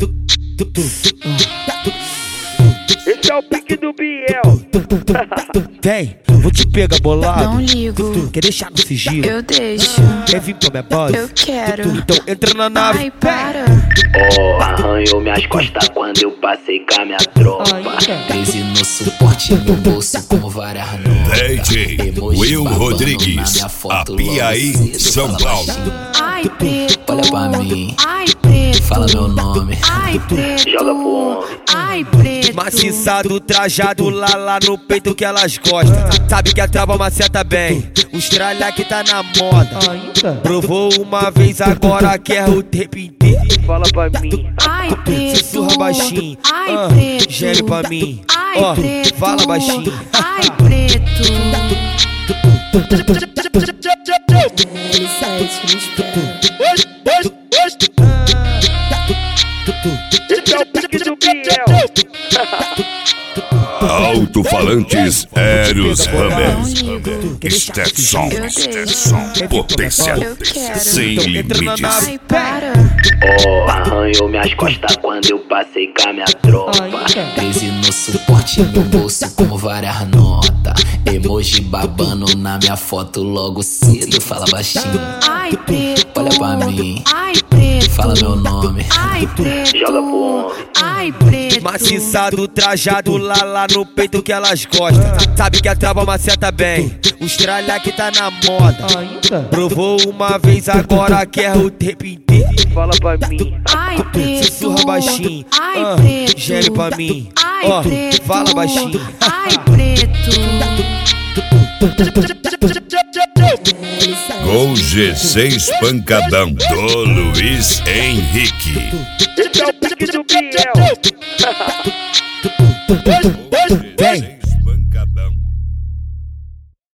Esse é o pique do Biel. Vem, vou te pegar bolado. Não ligo, Quer deixar no sigilo? eu deixo. Quer vir pra minha base? Eu quero. Então entra na nave. Ai, para. Oh, arranhou minhas costas quando eu passei com a minha tropa. 13 no suporte, no bolso com várias notas. DJ Will Rodrigues, Apiaí, São Paulo. Ai, preto. Olha pra mim, Ai, preto. fala meu nome. Ai, preto. Joga pro homem. Ai, preto. Maciçado, trajado, lá no peito que elas gostam. Sabe que a trava maceta bem, os tralha que tá na moda. Provou uma vez, agora quer o tempo inteiro. Fala pra mim. Ai, preto. Sussurra baixinho, Ai, preto. gere pra mim. Ai, Ó, preto. fala baixinho. Ai, preto. Esse é o pique do Biel. Alto-falantes Eros Ramés. Stetson, Eu Stetson, potência Eu quero. sem Então entra na limites. nave. Ai, para. Oh, arranhou minhas costas quando eu passei com a minha tropa. 13 no suporte, no bolso com várias notas. Emoji babando na minha foto logo cedo. Fala baixinho, Ai, preto. olha pra mim, Ai, preto. fala meu nome. Ai, preto. Joga pro homem. Ai, preto. Maciçado, trajado, lá no peito que elas gostam. Sabe que a trava maceta bem, os tralha que tá na moda. Provou uma vez, agora quer o tempo inteiro. Fala pra mim. Ai, preto. Sussurra baixinho, Ai, preto. gere pra mim. Ai, Ó, preto. fala baixinho. Ai, preto. Com G6 pancadão do Luiz Henrique. Esse é o pique do Biel. Vem,